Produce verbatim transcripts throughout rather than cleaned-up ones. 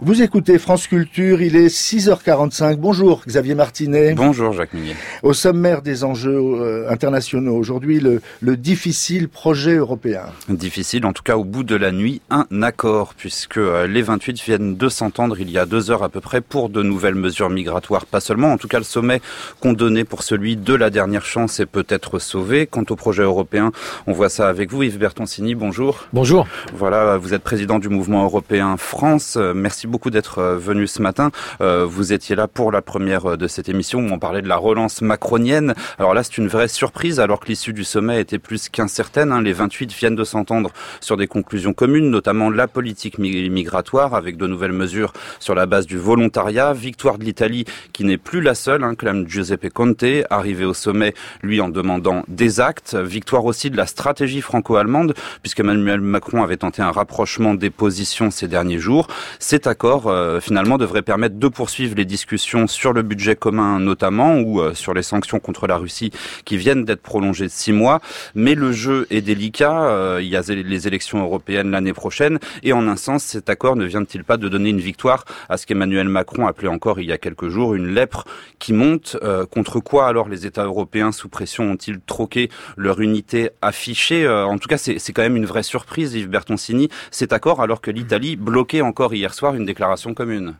Vous écoutez France Culture, il est six heures quarante-cinq. Bonjour Xavier Martinet. Bonjour Jacques Munier. Au sommaire des enjeux euh, internationaux aujourd'hui, le, le difficile projet européen. Difficile, en tout cas au bout de la nuit, un accord, puisque euh, les vingt-huit viennent de s'entendre il y a deux heures à peu près pour de nouvelles mesures migratoires. Pas seulement, en tout cas le sommet condamné pour celui de la dernière chance est peut-être sauvé. Quant au projet européen, on voit ça avec vous. Yves Bertoncini, bonjour. Bonjour. Voilà, vous êtes président du mouvement européen France. Merci beaucoup d'être venu ce matin. Vous étiez là pour la première de cette émission où on parlait de la relance macronienne. Alors là, c'est une vraie surprise alors que l'issue du sommet était plus qu'incertaine. Les vingt-huit viennent de s'entendre sur des conclusions communes, notamment la politique migratoire avec de nouvelles mesures sur la base du volontariat. Victoire de l'Italie qui n'est plus la seule, hein, clame Giuseppe Conte, arrivé au sommet, lui en demandant des actes. Victoire aussi de la stratégie franco-allemande puisqu'Emmanuel Macron avait tenté un rapprochement des positions ces derniers jours. Cet accord, euh, finalement, devrait permettre de poursuivre les discussions sur le budget commun notamment ou euh, sur les sanctions contre la Russie qui viennent d'être prolongées de six mois. Mais le jeu est délicat. Euh, il y a les élections européennes l'année prochaine. Et en un sens, cet accord ne vient-il pas de donner une victoire à ce qu'Emmanuel Macron appelait encore il y a quelques jours une lèpre qui monte. Euh, contre quoi alors les États européens sous pression ont-ils troqué leur unité affichée? euh, En tout cas, c'est, c'est quand même une vraie surprise, Yves Bertoncini, cet accord alors que l'Italie bloquait encore hier soir une déclaration commune.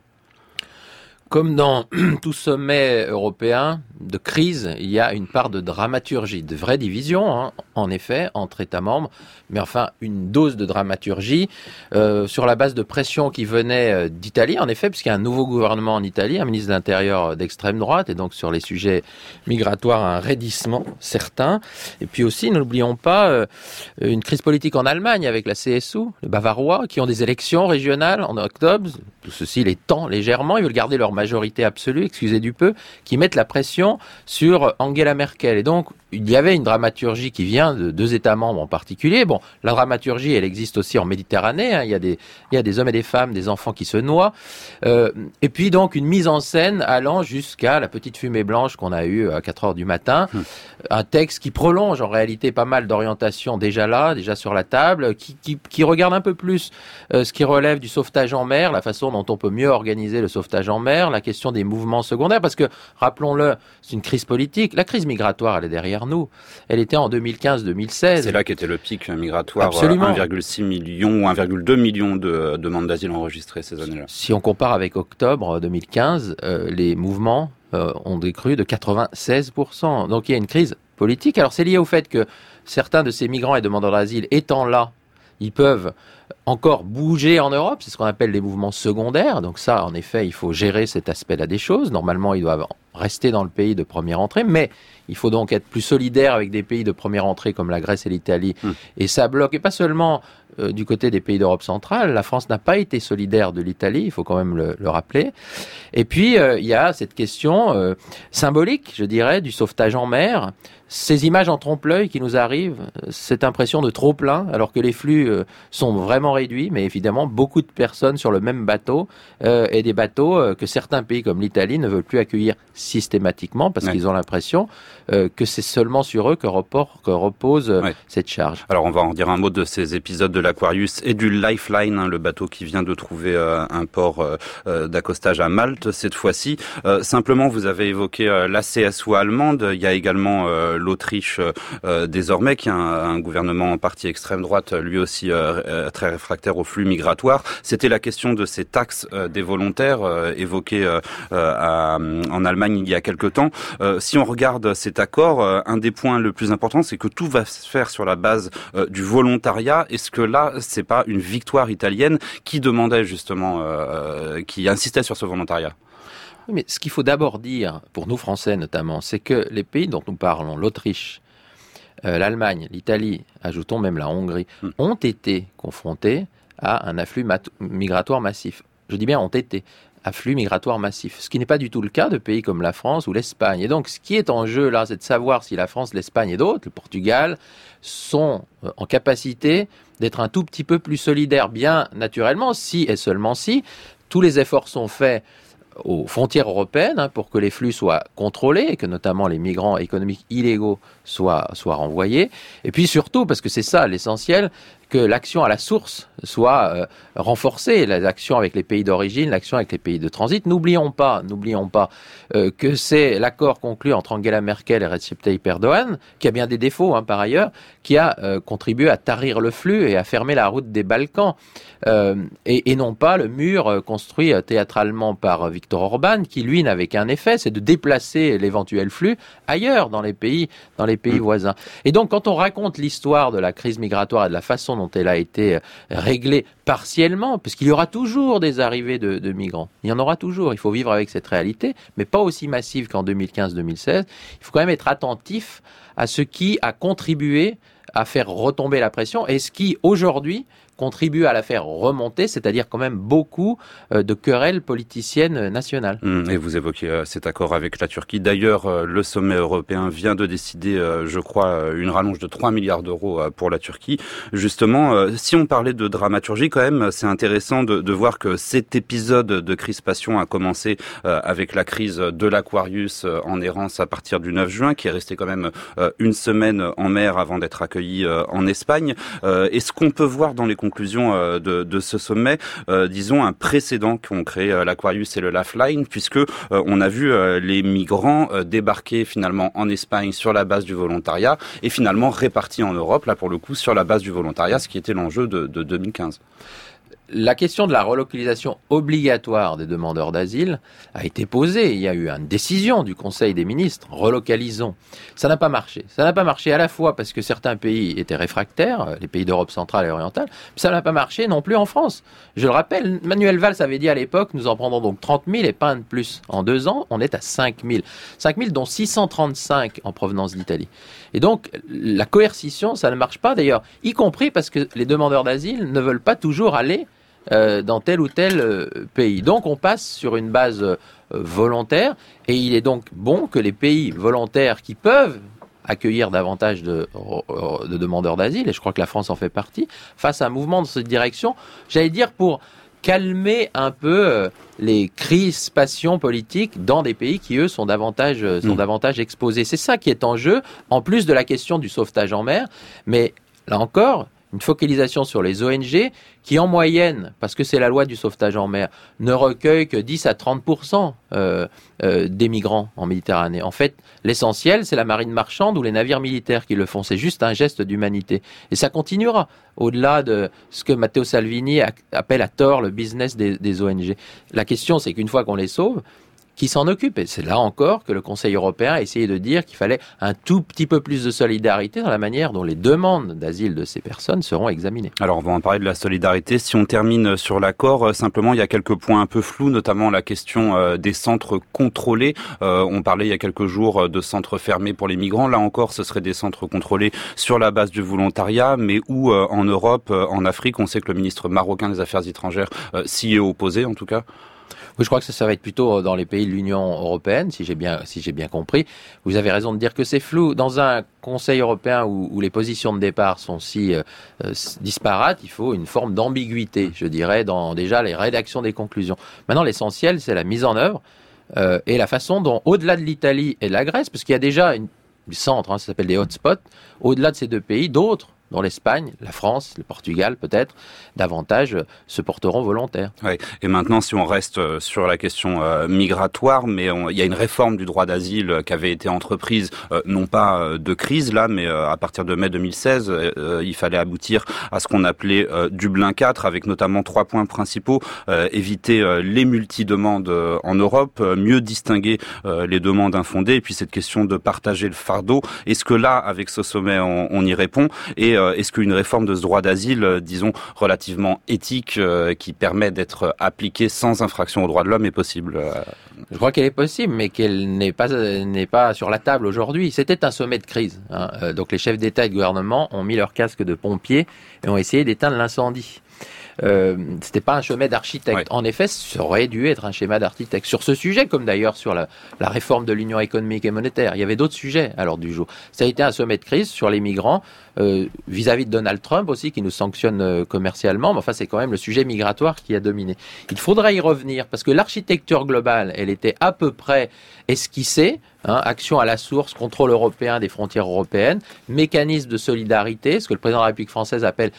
Comme dans tout sommet européen de crise, il y a une part de dramaturgie, de vraie division, hein, en effet, entre États membres, mais enfin une dose de dramaturgie euh, sur la base de pression qui venait d'Italie, en effet, puisqu'il y a un nouveau gouvernement en Italie, un ministre de l'Intérieur d'extrême droite, et donc sur les sujets migratoires, un raidissement certain. Et puis aussi, n'oublions pas, euh, une crise politique en Allemagne avec la C S U, les Bavarois, qui ont des élections régionales en octobre, tout ceci les tend légèrement, ils veulent garder leur majorité absolue, excusez du peu, qui mettent la pression sur Angela Merkel. Et donc, il y avait une dramaturgie qui vient de deux États membres en particulier. Bon, la dramaturgie, elle existe aussi en Méditerranée. Hein. Il y a des, il y a des hommes et des femmes, des enfants qui se noient. Euh, et puis donc, une mise en scène allant jusqu'à la petite fumée blanche qu'on a eue à quatre heures du matin. Hum. Un texte qui prolonge en réalité pas mal d'orientations déjà là, déjà sur la table, qui, qui, qui regarde un peu plus euh, ce qui relève du sauvetage en mer, la façon dont on peut mieux organiser le sauvetage en mer, la question des mouvements secondaires, parce que, rappelons-le, c'est une crise politique. La crise migratoire, elle est derrière nous. Elle était en deux mille quinze deux mille seize. C'est là qu'était le pic migratoire. Absolument. un virgule six million ou un virgule deux million de demandes d'asile enregistrées ces années-là. Si on compare avec octobre deux mille quinze, euh, les mouvements euh, ont décru de quatre-vingt-seize pour cent. Donc il y a une crise politique. Alors c'est lié au fait que certains de ces migrants et demandeurs d'asile étant là, ils peuvent encore bouger en Europe, c'est ce qu'on appelle les mouvements secondaires. Donc ça, en effet, il faut gérer cet aspect-là des choses. Normalement, ils doivent rester dans le pays de première entrée, mais il faut donc être plus solidaire avec des pays de première entrée comme la Grèce et l'Italie. Mmh. Et ça bloque, et pas seulement euh, du côté des pays d'Europe centrale. La France n'a pas été solidaire de l'Italie, il faut quand même le, le rappeler. Et puis, euh, il y a cette question euh, symbolique, je dirais, du sauvetage en mer. Ces images en trompe-l'œil qui nous arrivent, cette impression de trop-plein, alors que les flux euh, sont vraiment réduits, mais évidemment beaucoup de personnes sur le même bateau, euh, et des bateaux euh, que certains pays comme l'Italie ne veulent plus accueillir systématiquement, parce ouais. qu'ils ont l'impression euh, que c'est seulement sur eux que, report, que repose euh, ouais. cette charge. Alors on va en dire un mot de ces épisodes de l'Aquarius et du Lifeline, hein, le bateau qui vient de trouver euh, un port euh, d'accostage à Malte cette fois-ci. Euh, simplement, vous avez évoqué euh, la C S U allemande, il y a également euh, l'Autriche euh, désormais, qui a un, un gouvernement en partie extrême droite, lui aussi euh, très réfractaire aux flux migratoires. C'était la question de ces taxes euh, des volontaires euh, évoquées euh, à, en Allemagne il y a quelque temps. Euh, si on regarde cet accord, euh, un des points le plus important, c'est que tout va se faire sur la base euh, du volontariat. Est-ce que là, c'est pas une victoire italienne qui demandait justement, euh, qui insistait sur ce volontariat ? Mais ce qu'il faut d'abord dire, pour nous Français notamment, c'est que les pays dont nous parlons, l'Autriche, euh, l'Allemagne, l'Italie, ajoutons même la Hongrie, mmh. ont été confrontés à un afflux mat- migratoire massif. Je dis bien ont été, afflux migratoire massif. Ce qui n'est pas du tout le cas de pays comme la France ou l'Espagne. Et donc, ce qui est en jeu là, c'est de savoir si la France, l'Espagne et d'autres, le Portugal, sont en capacité d'être un tout petit peu plus solidaires, bien naturellement, si et seulement si tous les efforts sont faits aux frontières européennes hein, pour que les flux soient contrôlés et que notamment les migrants économiques illégaux soient, soient renvoyés. Et puis surtout, parce que c'est ça l'essentiel, que l'action à la source soit euh, renforcée, l'action avec les pays d'origine, l'action avec les pays de transit. N'oublions pas, n'oublions pas euh, que c'est l'accord conclu entre Angela Merkel et Recep Tayyip Erdogan, qui a bien des défauts hein, par ailleurs, qui a euh, contribué à tarir le flux et à fermer la route des Balkans, euh, et, et non pas le mur euh, construit euh, théâtralement par euh, Viktor Orban, qui lui n'avait qu'un effet, c'est de déplacer l'éventuel flux ailleurs dans les pays, dans les pays mmh. voisins. Et donc quand on raconte l'histoire de la crise migratoire et de la façon dont elle a été réglée partiellement, parce qu'il y aura toujours des arrivées de, de migrants, il y en aura toujours, il faut vivre avec cette réalité, mais pas aussi massive qu'en deux mille quinze deux mille seize, il faut quand même être attentif à ce qui a contribué à faire retomber la pression et ce qui, aujourd'hui, contribue à la faire remonter, c'est-à-dire quand même beaucoup de querelles politiciennes nationales. Et vous évoquez cet accord avec la Turquie. D'ailleurs, le sommet européen vient de décider, je crois, une rallonge de trois milliards d'euros pour la Turquie. Justement, si on parlait de dramaturgie, quand même, c'est intéressant de, de voir que cet épisode de crispation a commencé avec la crise de l'Aquarius en errance à partir du neuf juin, qui est resté quand même une semaine en mer avant d'être accueilli en Espagne. Est-ce qu'on peut voir dans les conclusion de, de ce sommet, euh, disons un précédent qu'ont créé euh, l'Aquarius et le Lifeline, puisque euh, on a vu euh, les migrants euh, débarquer finalement en Espagne sur la base du volontariat et finalement répartis en Europe, là pour le coup sur la base du volontariat, ce qui était l'enjeu de, de deux mille quinze. La question de la relocalisation obligatoire des demandeurs d'asile a été posée. Il y a eu une décision du Conseil des ministres, relocalisons. Ça n'a pas marché. Ça n'a pas marché à la fois parce que certains pays étaient réfractaires, les pays d'Europe centrale et orientale, mais ça n'a pas marché non plus en France. Je le rappelle, Manuel Valls avait dit à l'époque, nous en prendrons donc trente mille et pas un de plus. En deux ans, on est à cinq mille. cinq mille dont six cent trente-cinq en provenance d'Italie. Et donc, la coercition, ça ne marche pas d'ailleurs, y compris parce que les demandeurs d'asile ne veulent pas toujours aller Euh, dans tel ou tel euh, pays. Donc on passe sur une base euh, volontaire et il est donc bon que les pays volontaires qui peuvent accueillir davantage de, de demandeurs d'asile, et je crois que la France en fait partie, fassent un mouvement dans cette direction, j'allais dire pour calmer un peu euh, les crispations politiques dans des pays qui, eux, sont davantage, euh, sont mmh. davantage exposés. C'est ça qui est en jeu, en plus de la question du sauvetage en mer, mais là encore, une focalisation sur les O N G qui, en moyenne, parce que c'est la loi du sauvetage en mer, ne recueille que dix à trente pour cent euh, euh, des migrants en Méditerranée. En fait, l'essentiel, c'est la marine marchande ou les navires militaires qui le font. C'est juste un geste d'humanité. Et ça continuera, au-delà de ce que Matteo Salvini appelle à tort le business des, des O N G. La question, c'est qu'une fois qu'on les sauve, qui s'en occupe. Et c'est là encore que le Conseil européen a essayé de dire qu'il fallait un tout petit peu plus de solidarité dans la manière dont les demandes d'asile de ces personnes seront examinées. Alors on va en parler de la solidarité. Si on termine sur l'accord, simplement il y a quelques points un peu flous, notamment la question des centres contrôlés. Euh, on parlait il y a quelques jours de centres fermés pour les migrants. Là encore, ce seraient des centres contrôlés sur la base du volontariat, mais où euh, en Europe, euh, en Afrique, on sait que le ministre marocain des Affaires étrangères euh, s'y est opposé en tout cas. Oui, je crois que ça, ça va être plutôt dans les pays de l'Union européenne, si j'ai bien, si j'ai bien compris. Vous avez raison de dire que c'est flou. Dans un Conseil européen où, où les positions de départ sont si euh, disparates, il faut une forme d'ambiguïté, je dirais, dans déjà les rédactions des conclusions. Maintenant, l'essentiel, c'est la mise en œuvre euh, et la façon dont, au-delà de l'Italie et de la Grèce, parce qu'il y a déjà une, du centre, hein, ça s'appelle des hotspots, au-delà de ces deux pays, d'autres, dont l'Espagne, la France, le Portugal peut-être, davantage se porteront volontaires. Oui. Et maintenant, si on reste sur la question euh, migratoire, mais on, il y a une réforme du droit d'asile qui avait été entreprise, euh, non pas de crise là, mais euh, à partir de mai deux mille seize, euh, il fallait aboutir à ce qu'on appelait euh, Dublin quatre, avec notamment trois points principaux, euh, éviter euh, les multi-demandes euh, en Europe, euh, mieux distinguer euh, les demandes infondées, et puis cette question de partager le fardeau. Est-ce que là, avec ce sommet, on, on y répond ? Et euh, est-ce qu'une réforme de ce droit d'asile, euh, disons, relativement éthique, euh, qui permet d'être appliquée sans infraction aux droits de l'homme est possible? euh... Je crois qu'elle est possible, mais qu'elle n'est pas, n'est pas sur la table aujourd'hui. C'était un sommet de crise, hein. Euh, donc les chefs d'État et de gouvernement ont mis leur casque de pompier et ont essayé d'éteindre l'incendie. Euh, c'était pas un sommet d'architecte. Ouais. En effet, ça aurait dû être un schéma d'architecte sur ce sujet, comme d'ailleurs sur la, la réforme de l'Union économique et monétaire. Il y avait d'autres sujets à l'ordre du jour. Ça a été un sommet de crise sur les migrants, euh, vis-à-vis de Donald Trump aussi, qui nous sanctionne euh, commercialement. Mais enfin, c'est quand même le sujet migratoire qui a dominé. Il faudra y revenir, parce que l'architecture globale, elle était à peu près esquissée. Hein, action à la source, contrôle européen des frontières européennes, mécanisme de solidarité, ce que le président de la République française appelle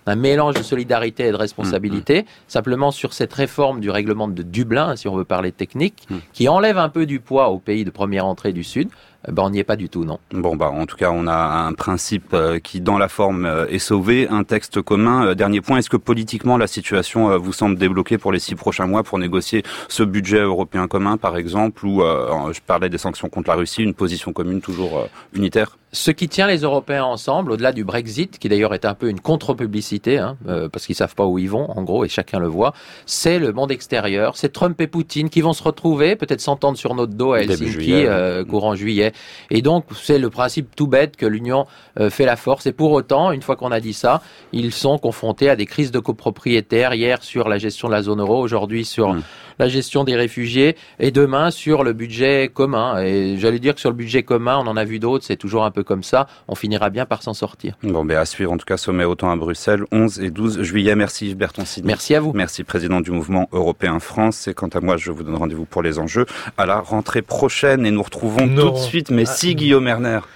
un mélange de solidarité et de responsabilité. Mmh. Simplement sur cette réforme du règlement de Dublin, si on veut parler technique, mmh. qui enlève un peu du poids aux pays de première entrée du Sud, ben on n'y est pas du tout, non. Bon, bah, en tout cas, on a un principe euh, qui, dans la forme, euh, est sauvé, un texte commun. Euh, dernier point, est-ce que politiquement, la situation euh, vous semble débloquée pour les six prochains mois pour négocier ce budget européen commun, par exemple, ou, euh, je parlais des sanctions contre la Russie, une position commune toujours euh, unitaire? Ce qui tient les Européens ensemble, au-delà du Brexit, qui d'ailleurs est un peu une contre-publicité, hein, euh, parce qu'ils savent pas où ils vont, en gros, et chacun le voit, c'est le monde extérieur, c'est Trump et Poutine qui vont se retrouver, peut-être s'entendre sur notre dos à Helsinki, juillet, euh, courant juillet. Et donc, c'est le principe tout bête que l'Union euh, fait la force. Et pour autant, une fois qu'on a dit ça, ils sont confrontés à des crises de copropriétaires, hier sur la gestion de la zone euro, aujourd'hui sur mmh. la gestion des réfugiés, et demain sur le budget commun. Et j'allais dire que sur le budget commun, on en a vu d'autres, c'est toujours un peu comme ça, on finira bien par s'en sortir. Bon, ben à suivre en tout cas, sommet autant à Bruxelles, onze et douze juillet. Merci Yves Bertoncini. Merci à vous. Merci, président du mouvement européen France. Et quant à moi, je vous donne rendez-vous pour les enjeux à la rentrée prochaine et nous retrouvons non. tout de suite, mais ah. si Guillaume Erner.